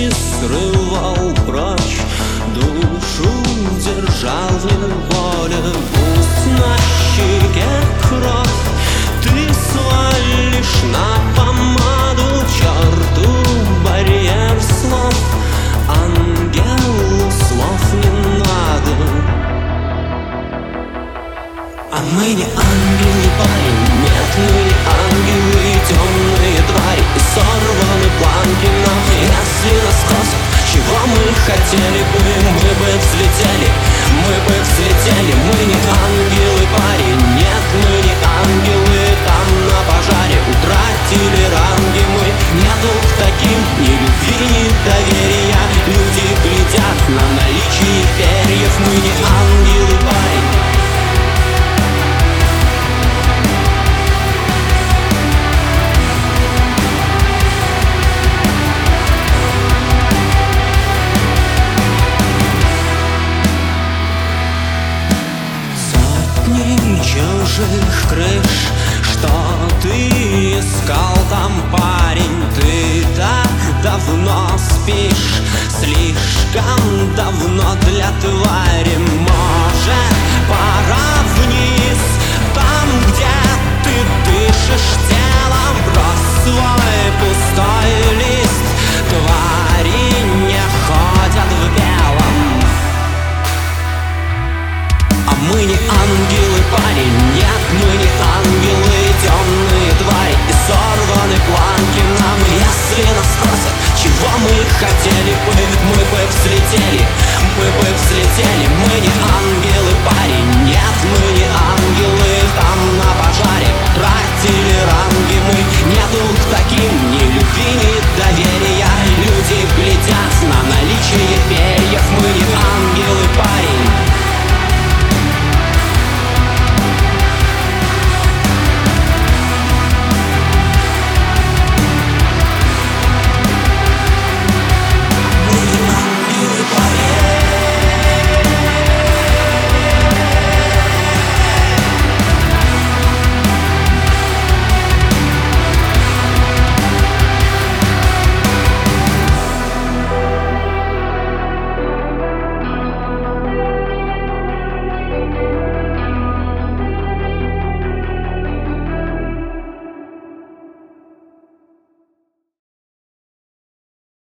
не срывал прочь, душу держал в неволе. Пусть на щеке кровь, ты свалишь на помаду черту барьер слов. Ангелу слов не надо. А мы не ангелы, парень, нет, мы не ангелы, темные твари и сорваны планки нам. Если нас спросят, чего мы хотели бы, мы бы взлетели, мы бы взлетели. Мы не ангелы, парень, нет, мы не ангелы, там на пожаре утратили ранги мы. Нету к таким ни любви, ни доверия, люди глядят на наличие перьев. Мы не ангелы, парень. Чужих крыш, что ты искал там, парень? Ты так давно спишь, слишком давно для твари. Может, пора вниз, там, где ты дышишь телом, брось свой пустой лист. Твари не ходят в белом. А мы не ангелы, парень, нет, мы не ангелы, темные твари и сорваны планки нам. Если нас спросят, чего мы хотели бы, мы бы взлетели,